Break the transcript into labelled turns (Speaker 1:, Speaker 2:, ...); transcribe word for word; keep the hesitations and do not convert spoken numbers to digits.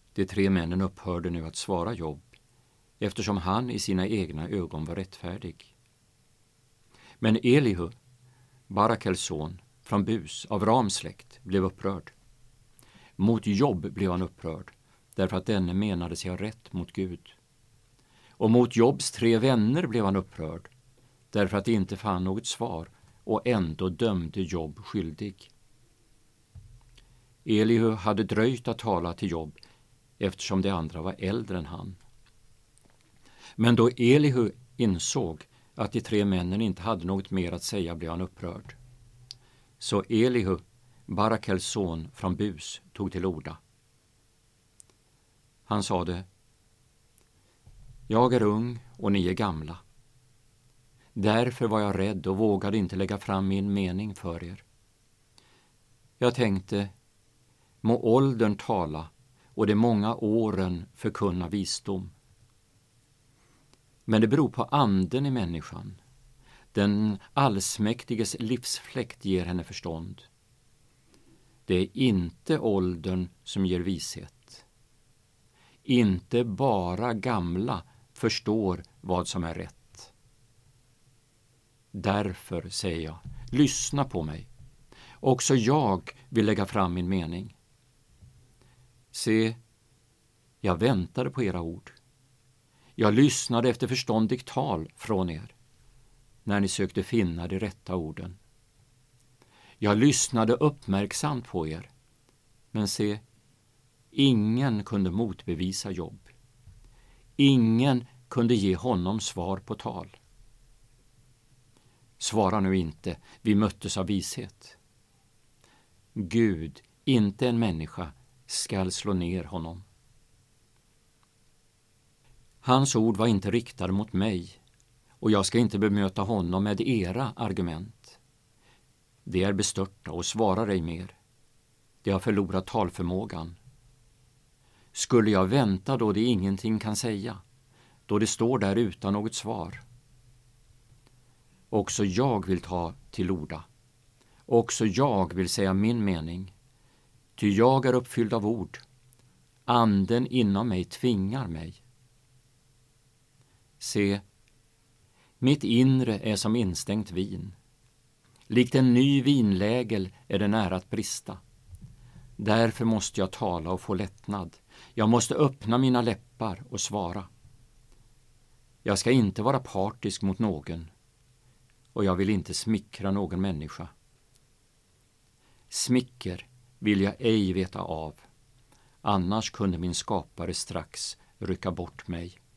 Speaker 1: De tre männen upphörde nu att svara Job, eftersom han i sina egna ögon var rättfärdig. Men Elihu, Barakels son, från Bus, av Rams släkt, blev upprörd. Mot Job blev han upprörd, därför att denne menade sig ha rätt mot Gud. Och mot Jobs tre vänner blev han upprörd, därför att de inte fann något svar och ändå dömde Job skyldig. Elihu hade dröjt att tala till Job, eftersom de andra var äldre än han. Men då Elihu insåg att de tre männen inte hade något mer att säga blev han upprörd. Så Elihu, Barakels son från Bus, tog till orda. Han sade: Jag är ung och ni är gamla. Därför var jag rädd och vågade inte lägga fram min mening för er. Jag tänkte, må åldern tala och de många åren förkunna visdom. Men det beror på anden i människan. Den allsmäktiges livsfläkt ger henne förstånd. Det är inte åldern som ger vishet. Inte bara gamla förstår vad som är rätt. Därför säger jag, lyssna på mig. Också jag vill lägga fram min mening. Se, jag väntade på era ord. Jag lyssnade efter förståndigt tal från er, när ni sökte finna de rätta orden. Jag lyssnade uppmärksamt på er, men se, ingen kunde motbevisa Job. Ingen kunde ge honom svar på tal. Svara nu inte, vi möttes av vishet. Gud, inte en människa, skall slå ner honom. Hans ord var inte riktade mot mig, och jag ska inte bemöta honom med era argument. De är bestörta och svarar ej mer. De har förlorat talförmågan. Skulle jag vänta då det ingenting kan säga, då det står där utan något svar? Också jag vill ta till orda. Också jag vill säga min mening. Ty jag är uppfylld av ord. Anden inom mig tvingar mig. Se, mitt inre är som instängt vin. Likt en ny vinlägel är det nära att brista. Därför måste jag tala och få lättnad. Jag måste öppna mina läppar och svara. Jag ska inte vara partisk mot någon, och jag vill inte smickra någon människa. Smicker vill jag ej veta av, annars kunde min skapare strax rycka bort mig.